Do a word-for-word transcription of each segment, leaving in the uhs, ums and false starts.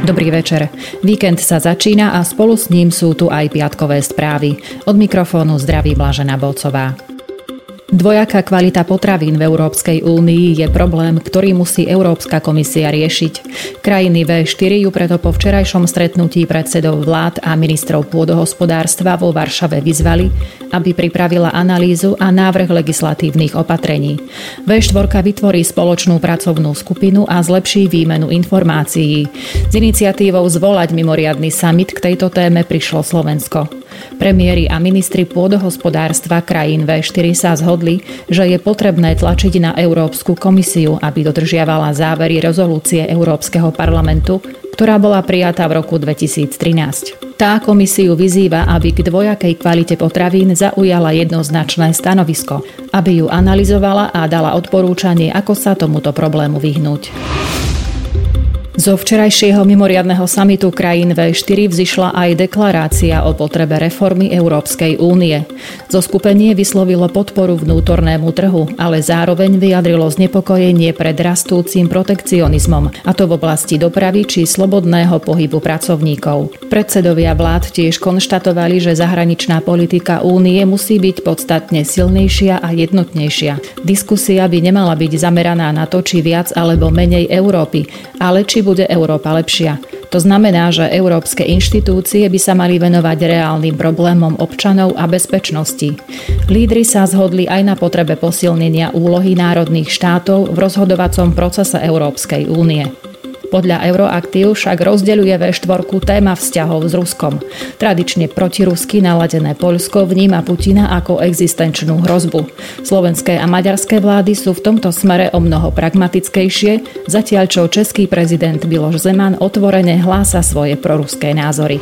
Dobrý večer. Víkend sa začína a spolu s ním sú tu aj piatkové správy. Od mikrofónu zdraví Blažena Bolcová. Dvojaká kvalita potravín v Európskej únii je problém, ktorý musí Európska komisia riešiť. Krajiny vé štyri ju preto po včerajšom stretnutí predsedov vlád a ministrov pôdohospodárstva vo Varšave vyzvali, aby pripravila analýzu a návrh legislatívnych opatrení. vé štyri vytvorí spoločnú pracovnú skupinu a zlepší výmenu informácií. S iniciatívou zvolať mimoriadny summit k tejto téme prišlo Slovensko. Premiéri a ministri pôdohospodárstva krajín vé štyri sa zhodli, že je potrebné tlačiť na Európsku komisiu, aby dodržiavala závery rezolúcie Európskeho parlamentu, ktorá bola prijatá v roku dvetisíctrinásť. Tá komisiu vyzýva, aby k dvojakej kvalite potravín zaujala jednoznačné stanovisko, aby ju analyzovala a dala odporúčanie, ako sa tomuto problému vyhnúť. Zo včerajšieho mimoriadneho samitu krajín vé štyri vzišla aj deklarácia o potrebe reformy Európskej únie. Zoskupenie vyslovilo podporu vnútornému trhu, ale zároveň vyjadrilo znepokojenie pred rastúcim protekcionizmom, a to v oblasti dopravy či slobodného pohybu pracovníkov. Predsedovia vlád tiež konštatovali, že zahraničná politika únie musí byť podstatne silnejšia a jednotnejšia. Diskusia by nemala byť zameraná na to, či viac alebo menej Európy, ale či bude Európa lepšia. To znamená, že európske inštitúcie by sa mali venovať reálnym problémom občanov a bezpečnosti. Lídri sa zhodli aj na potrebe posilnenia úlohy národných štátov v rozhodovacom procese Európskej únie. Podľa Euroaktiv však rozdeľuje vé štyri téma vzťahov s Ruskom. Tradične protirusky naladené Poľsko vníma Putina ako existenčnú hrozbu. Slovenské a maďarské vlády sú v tomto smere o mnoho pragmatickejšie, zatiaľ čo český prezident Miloš Zeman otvorene hlása svoje proruské názory.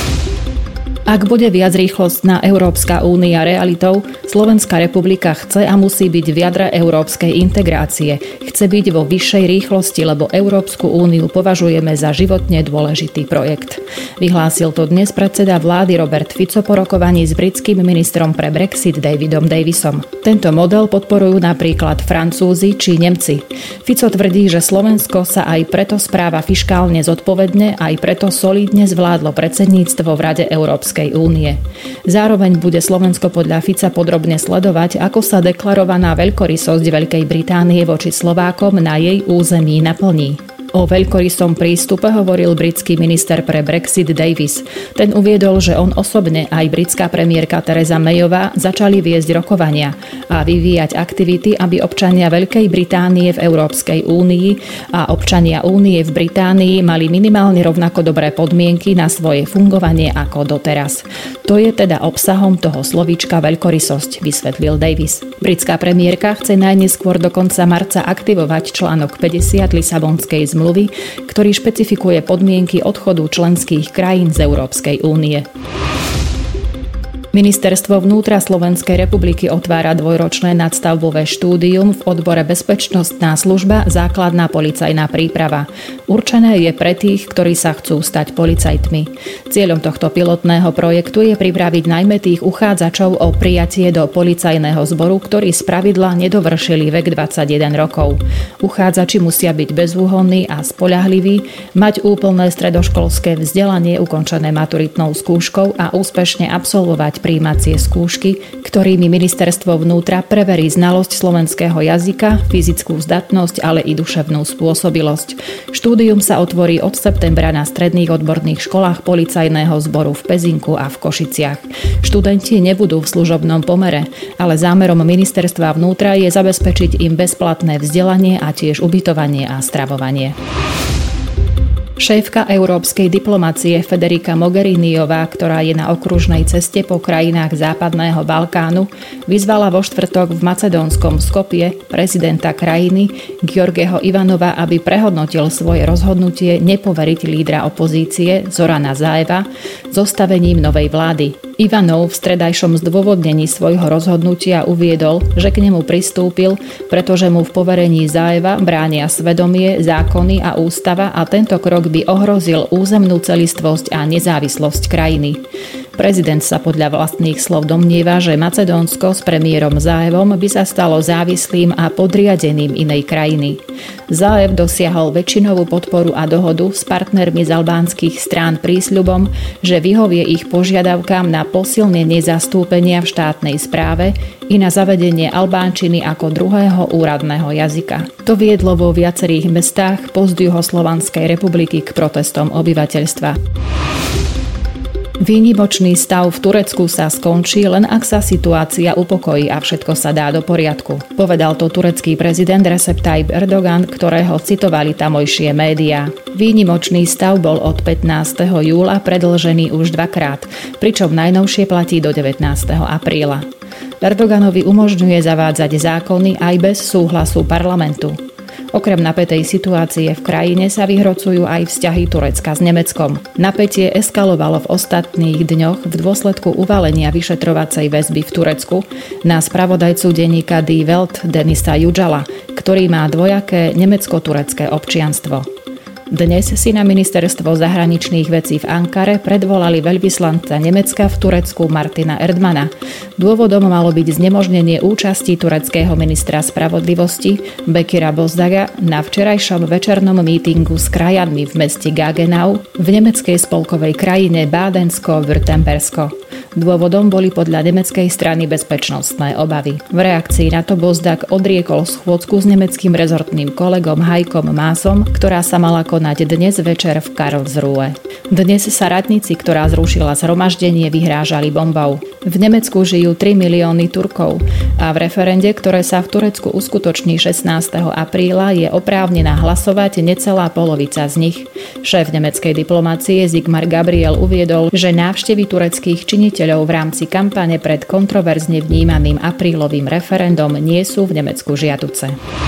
Ak bude viac rýchlostná Európska únia realitou, Slovenská republika chce a musí byť v jadre európskej integrácie. Chce byť vo vyššej rýchlosti, lebo Európsku úniu považujeme za životne dôležitý projekt. Vyhlásil to dnes predseda vlády Robert Fico po rokovaní s britským ministrom pre Brexit Davidom Davisom. Tento model podporujú napríklad Francúzi či Nemci. Fico tvrdí, že Slovensko sa aj preto správa fiškálne zodpovedne, aj preto solídne zvládlo predsedníctvo v Rade Európskej únie. Zároveň bude Slovensko podľa Fica podrobne sledovať, ako sa deklarovaná veľkorysosť Veľkej Británie voči Slovákom na jej území naplní. O veľkorysom prístupe hovoril britský minister pre Brexit Davis. Ten uviedol, že on osobne aj britská premiérka Theresa Mayová začali viesť rokovania a vyvíjať aktivity, aby občania Veľkej Británie v Európskej únii a občania únie v Británii mali minimálne rovnako dobré podmienky na svoje fungovanie ako doteraz. To je teda obsahom toho slovíčka veľkorysosť, vysvetlil Davis. Britská premiérka chce najneskôr do konca marca aktivovať článok päťdesiat Lisabonskej zmluvy, ktorý špecifikuje podmienky odchodu členských krajín z Európskej únie. Ministerstvo vnútra Slovenskej republiky otvára dvojročné nadstavbové štúdium v odbore Bezpečnostná služba, základná policajná príprava. Určené je pre tých, ktorí sa chcú stať policajtmi. Cieľom tohto pilotného projektu je pripraviť najmä tých uchádzačov o prijatie do policajného zboru, ktorí spravidla nedovršili vek dvadsaťjeden rokov. Uchádzači musia byť bezúhonní a spoľahliví, mať úplné stredoškolské vzdelanie ukončené maturitnou skúškou a úspešne absolvovať prijímacie skúšky, ktorými ministerstvo vnútra preverí znalosť slovenského jazyka, fyzickú zdatnosť, ale i duševnú spôsobilosť. Štúdium sa otvorí od septembra na stredných odborných školách policajného zboru v Pezinku a v Košiciach. Študenti nebudú v služobnom pomere, ale zámerom ministerstva vnútra je zabezpečiť im bezplatné vzdelanie a tiež ubytovanie a stravovanie. Šéfka európskej diplomacie Federica Mogheriniová, ktorá je na okružnej ceste po krajinách Západného Balkánu, vyzvala vo štvrtok v macedónskom Skopje prezidenta krajiny Georgeho Ivanova, aby prehodnotil svoje rozhodnutie nepoveriť lídra opozície Zorana Zaeva zostavením novej vlády. Ivanov v stredajšom zdôvodnení svojho rozhodnutia uviedol, že k nemu pristúpil, pretože mu v poverení Zaeva bránia svedomie, zákony a ústava a tento krok by ohrozil územnú celistvosť a nezávislosť krajiny. Prezident sa podľa vlastných slov domnieva, že Macedónsko s premiérom Zaevom by sa stalo závislým a podriadeným inej krajiny. Zaev dosiahol väčšinovú podporu a dohodu s partnermi z albánskych strán prísľubom, že vyhovie ich požiadavkám na posilnenie zastúpenia v štátnej správe i na zavedenie albánčiny ako druhého úradného jazyka. To viedlo vo viacerých mestách postjuhoslovanskej republiky k protestom obyvateľstva. Výnimočný stav v Turecku sa skončí, len ak sa situácia upokojí a všetko sa dá do poriadku. Povedal to turecký prezident Recep Tayyip Erdogan, ktorého citovali tamojšie médiá. Výnimočný stav bol od pätnásteho júla predĺžený už dvakrát, pričom najnovšie platí do devätnásteho apríla. Erdoganovi umožňuje zavádzať zákony aj bez súhlasu parlamentu. Okrem napätej situácie v krajine sa vyhrocujú aj vzťahy Turecka s Nemeckom. Napätie eskalovalo v ostatných dňoch v dôsledku uvalenia vyšetrovacej väzby v Turecku na spravodajcu denníka Die Welt Denisa Yücela, ktorý má dvojaké nemecko-turecké občianstvo. Dnes si na ministerstvo zahraničných vecí v Ankare predvolali veľvyslanca Nemecka v Turecku Martina Erdmana. Dôvodom malo byť znemožnenie účasti tureckého ministra spravodlivosti Bekira Bozdaga na včerajšom večernom mítingu s krajanmi v meste Gaggenau v nemeckej spolkovej krajine Bádensko-Württembersko. Dôvodom boli podľa nemeckej strany bezpečnostné obavy. V reakcii na to Bozdag odriekol schôdzku s nemeckým rezortným kolegom Heikom Maasom, ktorá sa mala konať dnes večer v Karlsruhe. Dnes sa radníci, ktorá zrušila zhromaždenie, vyhrážali bombou. V Nemecku žijú tri milióny Turkov a v referende, ktoré sa v Turecku uskutoční šestnásteho apríla, je oprávnená hlasovať necelá polovica z nich. Šéf nemeckej diplomácie Sigmar Gabriel uviedol, že návštevy tureckých činiteľov v rámci kampane pred kontroverzne vnímaným aprílovým referendum nie sú v Nemecku žiaduce.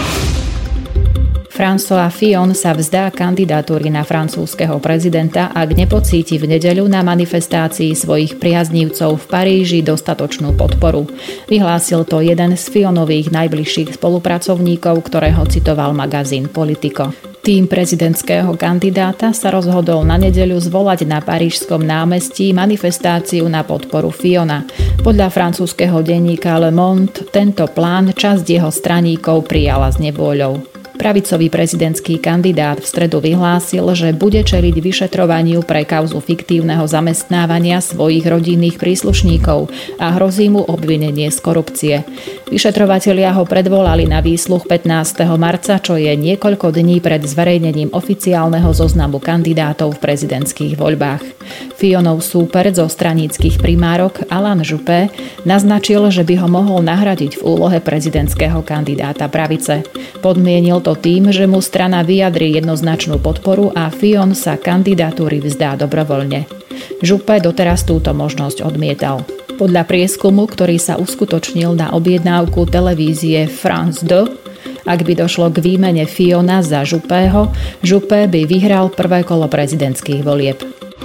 François Fillon sa vzdá kandidatúry na francúzskeho prezidenta, ak nepocíti v nedeľu na manifestácii svojich priaznívcov v Paríži dostatočnú podporu. Vyhlásil to jeden z Fillonových najbližších spolupracovníkov, ktorého citoval magazín Politico. Tým prezidentského kandidáta sa rozhodol na nedeľu zvolať na parížskom námestí manifestáciu na podporu Fillona. Podľa francúzskeho denníka Le Monde tento plán časť jeho straníkov prijala s nebôľou. Pravicový prezidentský kandidát v stredu vyhlásil, že bude čeliť vyšetrovaniu pre kauzu fiktívneho zamestnávania svojich rodinných príslušníkov a hrozí mu obvinenie z korupcie. Vyšetrovatelia ho predvolali na výsluch pätnásteho marca, čo je niekoľko dní pred zverejnením oficiálneho zoznamu kandidátov v prezidentských voľbách. Fillonov súper zo straníckych primárok Alain Juppé naznačil, že by ho mohol nahradiť v úlohe prezidentského kandidáta pravice. Podmienil to tým, že mu strana vyjadrí jednoznačnú podporu a Fillon sa kandidatúry vzdá dobrovoľne. Juppé doteraz túto možnosť odmietal. Podľa prieskumu, ktorý sa uskutočnil na objednávku televízie France dva, ak by došlo k výmene Fillona za Juppého, Juppé by vyhral prvé kolo prezidentských volieb.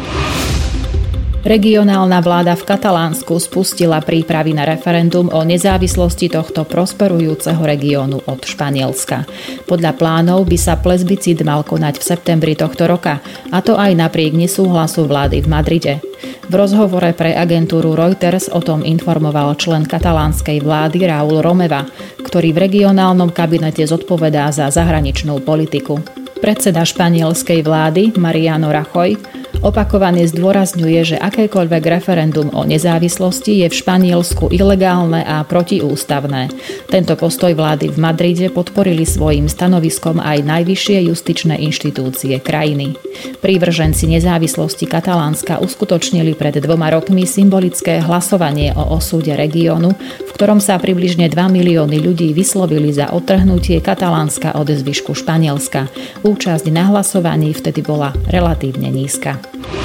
Regionálna vláda v Katalánsku spustila prípravy na referendum o nezávislosti tohto prosperujúceho regiónu od Španielska. Podľa plánov by sa plebiscit mal konať v septembri tohto roka, a to aj napriek nesúhlasu vlády v Madride. V rozhovore pre agentúru Reuters o tom informoval člen katalánskej vlády Raúl Romeva, ktorý v regionálnom kabinete zodpovedá za zahraničnú politiku. Predseda španielskej vlády Mariano Rajoy opakovane zdôrazňuje, že akékoľvek referendum o nezávislosti je v Španielsku ilegálne a protiústavné. Tento postoj vlády v Madride podporili svojím stanoviskom aj najvyššie justičné inštitúcie krajiny. Prívrženci nezávislosti Katalánska uskutočnili pred dvoma rokmi symbolické hlasovanie o osúde regiónu, v ktorom sa približne dva milióny ľudí vyslovili za odtrhnutie Katalánska od zvyšku Španielska. Účasť na hlasovaní vtedy bola relatívne nízka.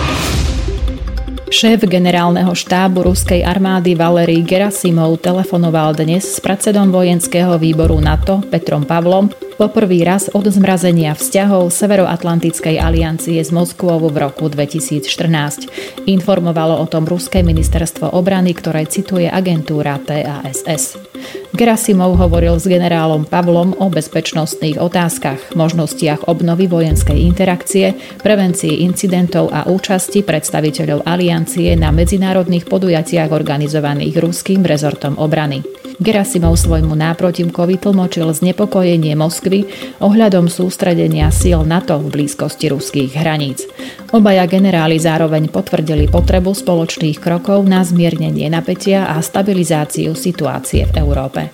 Šéf generálneho štábu ruskej armády Valerij Gerasimov telefonoval dnes s predsedom vojenského výboru NATO Petrom Pavlom Poprvý raz od zmrazenia vzťahov Severoatlantickej aliancie s Moskvou v roku dvetisícštrnásť. Informovalo o tom ruské ministerstvo obrany, ktoré cituje agentúra té á es es. Gerasimov hovoril s generálom Pavlom o bezpečnostných otázkach, možnostiach obnovy vojenskej interakcie, prevencii incidentov a účasti predstaviteľov aliancie na medzinárodných podujatiach organizovaných ruským rezortom obrany. Gerasimov svojmu náprotivkovi tlmočil znepokojenie Moskvy ohľadom sústredenia síl NATO v blízkosti ruských hraníc. Obaja generáli zároveň potvrdili potrebu spoločných krokov na zmiernenie napätia a stabilizáciu situácie v Európe.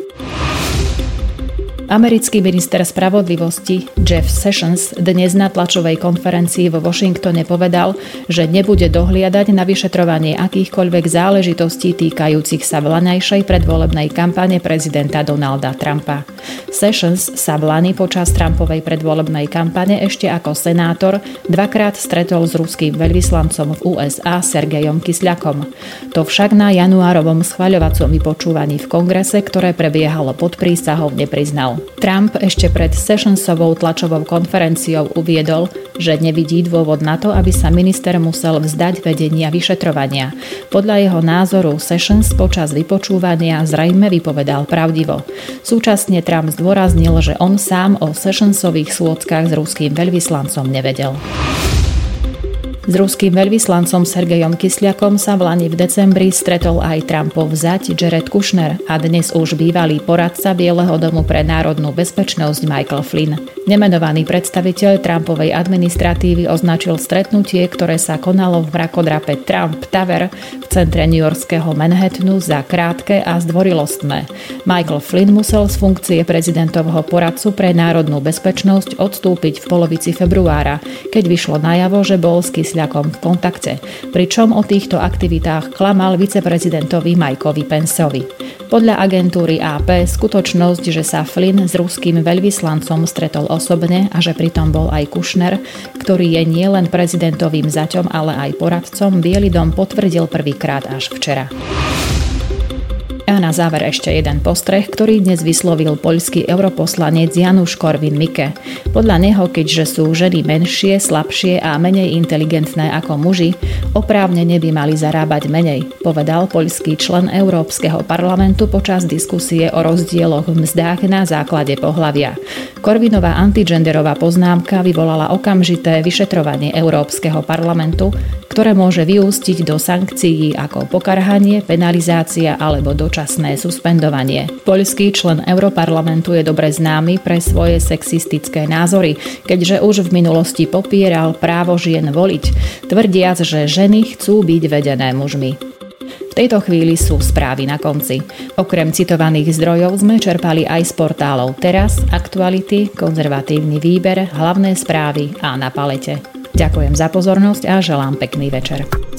Americký minister spravodlivosti Jeff Sessions dnes na tlačovej konferencii vo Washingtone povedal, že nebude dohliadať na vyšetrovanie akýchkoľvek záležitostí týkajúcich sa vlaňajšej predvolebnej kampane prezidenta Donalda Trumpa. Sessions sa v lani počas Trumpovej predvolebnej kampane ešte ako senátor dvakrát stretol s ruským veľvyslancom v ú es á Sergejom Kisľakom. To však na januárovom schvaľovacom vypočúvaní v kongrese, ktoré prebiehalo pod prísahou, nepriznal. Trump ešte pred Sessionsovou tlačovou konferenciou uviedol, že nevidí dôvod na to, aby sa minister musel vzdať vedenia vyšetrovania. Podľa jeho názoru Sessions počas vypočúvania zrejme vypovedal pravdivo. Súčasne Trump zdôraznil, že on sám o Sessionsových schôdzkach s ruským veľvyslancom nevedel. S ruským veľvyslancom Sergejom Kisľakom sa v lani v decembri stretol aj Trumpov zať Jared Kushner a dnes už bývalý poradca Bieleho domu pre národnú bezpečnosť Michael Flynn. Nemenovaný predstaviteľ Trumpovej administratívy označil stretnutie, ktoré sa konalo v mrakodrape Trump Tower v centre newyorského Manhattanu za krátke a zdvorilostné. Michael Flynn musel z funkcie prezidentovho poradcu pre národnú bezpečnosť odstúpiť v polovici februára, keď vyšlo najavo, že bol s Kisľakom v kontakte, pričom o týchto aktivitách klamal viceprezidentovi Mikeovi Penceovi. Podľa agentúry á pé skutočnosť, že sa Flynn s ruským veľvyslancom stretol osobne a že pritom bol aj Kushner, ktorý je nielen prezidentovým zaťom, ale aj poradcom, Biely dom potvrdil prvýkrát až včera. A na záver ešte jeden postreh, ktorý dnes vyslovil poľský europoslanec Janusz Korwin-Mikke. Podľa neho, keďže sú ženy menšie, slabšie a menej inteligentné ako muži, oprávnene by mali zarábať menej, povedal poľský člen Európskeho parlamentu počas diskusie o rozdieloch v mzdách na základe pohlavia. Korvinová antigenderová poznámka vyvolala okamžité vyšetrovanie Európskeho parlamentu, ktoré môže vyústiť do sankcií ako pokarhanie, penalizácia alebo dočasné suspendovanie. Poľský člen Europarlamentu je dobre známy pre svoje sexistické názory, keďže už v minulosti popieral právo žien voliť, tvrdiac, že ženy chcú byť vedené mužmi. V tejto chvíli sú správy na konci. Okrem citovaných zdrojov sme čerpali aj z portálov Teraz, Aktuality, Konzervatívny výber, Hlavné správy a Na palete. Ďakujem za pozornosť a želám pekný večer.